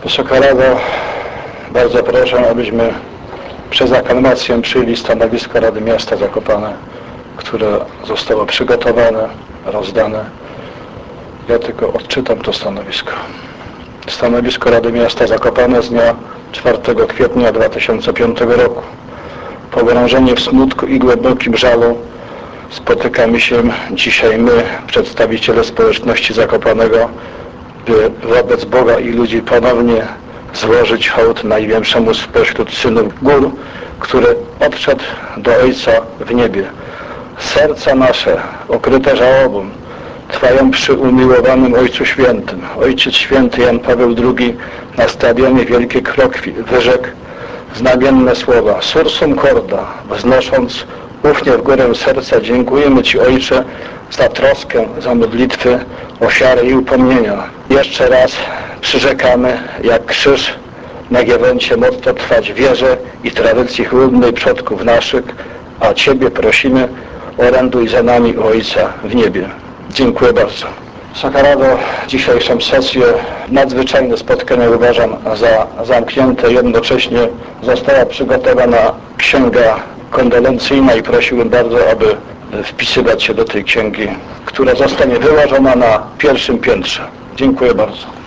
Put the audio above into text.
Wysoka Rado, bardzo proszę, abyśmy przez aklamację przyjęli stanowisko Rady Miasta Zakopane, które zostało przygotowane, rozdane. Ja tylko odczytam to stanowisko. Stanowisko Rady Miasta Zakopane z dnia 4 kwietnia 2005 roku. Pogrążeni w smutku i głębokim żalu spotykamy się dzisiaj my, przedstawiciele społeczności Zakopanego, by wobec Boga i ludzi ponownie złożyć hołd największemu spośród synów gór, który odszedł do Ojca w niebie. Serca nasze, okryte żałobą, trwają przy umiłowanym Ojcu Świętym. Ojciec Święty Jan Paweł II na stadionie Wielkiej Krokwi wyrzekł znamienne słowa: Sursum corda, wznosząc ufnie w górę serca, dziękujemy Ci, Ojcze, za troskę, za modlitwy, ofiary i upomnienia. Jeszcze raz przyrzekamy, jak krzyż na Giewoncie, mocno trwać w wierze i tradycji chlubnej przodków naszych, a Ciebie prosimy, oręduj za nami Ojca w niebie. Dziękuję bardzo. Wysoka Rado, dzisiejszą sesję, nadzwyczajne spotkanie uważam za zamknięte. Jednocześnie została przygotowana księga kondolencyjna i prosiłbym bardzo, aby wpisywać się do tej księgi, która zostanie wyłożona na pierwszym piętrze. Dziękuję bardzo.